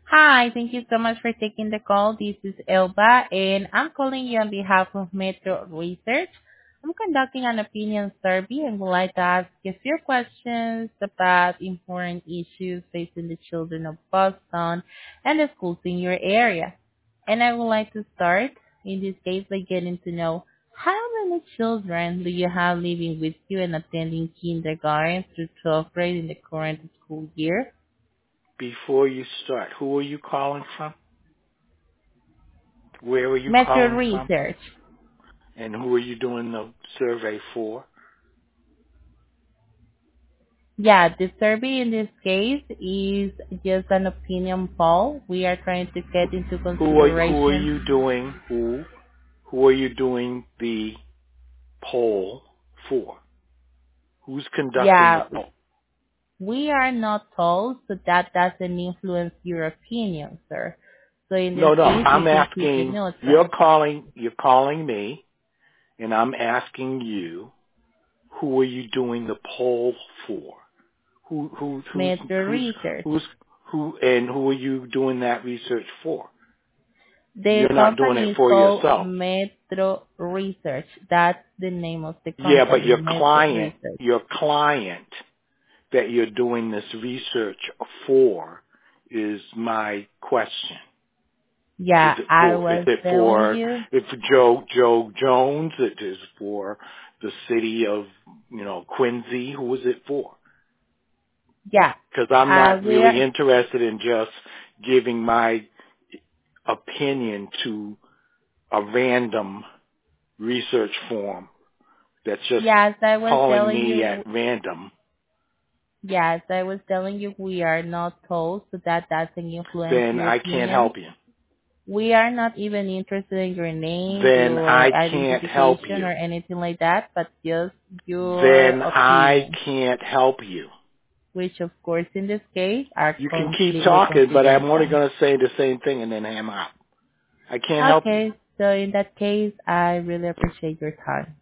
Hi, thank you so much for taking the call. This is Elba, and I'm calling you on behalf of Metro Research. I'm conducting an opinion survey and would like to ask a few questions about important issues facing the children of Boston and the schools in your area. And I would like to start, in this case, by getting to know how many children do you have living with you and attending kindergarten through 12th grade in the current school year? Before you start, who are you calling from? Where are you Metro calling from? Research. And who are you doing the survey for? Yeah, the survey in this case is just an opinion poll. We are trying to get into Who are consideration. you doing who are you doing the poll for? Who's conducting the Yeah, poll? we are not told, so that doesn't influence your opinion, sir. So in this No, case, we I'm can keep it asking neutral. you're calling me and I'm asking you who are you doing the poll for? Metro Research. Who's who are you doing that research for? The You're not doing it company is for called yourself. Metro Research. That's the name of the Yeah, but company, Metro Research. your client that you're doing this research for is my question. Yeah, I Is was it telling for, you. if Joe Jones? It is for the city of, Quincy. Who is it for? Yeah, Because I'm not really we're interested in just giving my opinion to a random research form that's just Yes, I was calling telling me at you. random. Yes, I was telling you we are not told, so that doesn't influence Then your I can't opinion. help you. We are not even interested in your name, Then your I can't help identification, you. or anything like that, but just your Then I opinion, can't help you. which of course in this case are You can keep completely talking, but I'm only confidential. going to say the same thing and then hang up. I can't help you. Okay, so in that case, I really appreciate your time.